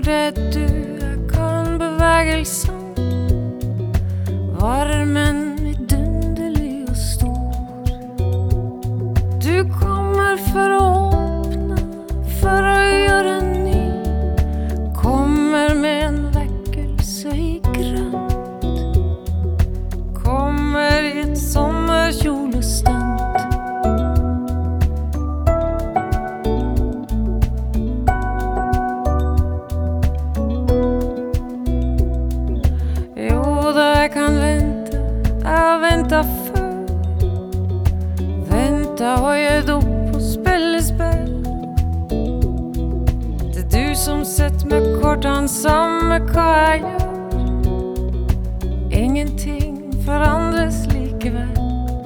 når det du kan bevegelsen, varmen vidunderlig og stor. Du kommer for å åpne, for å gjøre ny, kommer med en vekkelse i grønt, kommer i et sommerkjolestunt. Jeg kan vente, jeg har ventet før, ventet og gitt opp å spille spill. Det du som sitter med kortene samme hva jeg gjør, ingenting forandres likevel.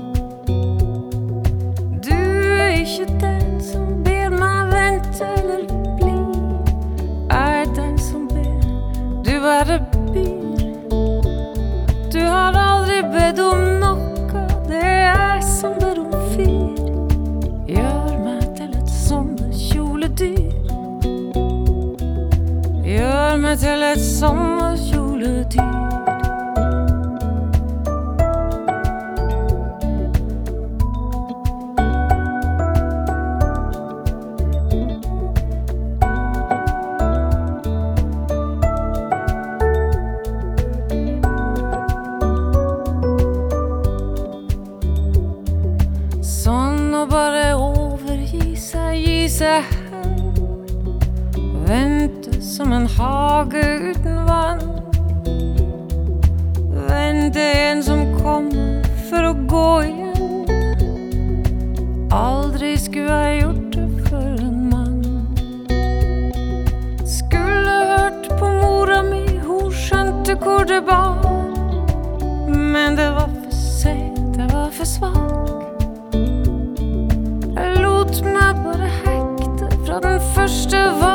Du ikke den som ber meg vente eller bli, jeg den som ber, du bare byr. Du har aldri bedt om noe, det jeg som ber om fyr. Gjør meg til et sommerkjoledyr, gjør meg til et sommerkjoledyr. Sånn å bare overgi seg, gi seg hen, vente som en hage uten vann, vente en som kommer for å gå igjen. Aldri skulle jeg gjort det for en mann. Skulle hørt på mora mi, hun skjønte hvor det bar, men det var for sent, det var for svak. Jeg lot meg bare hekte fra den første var.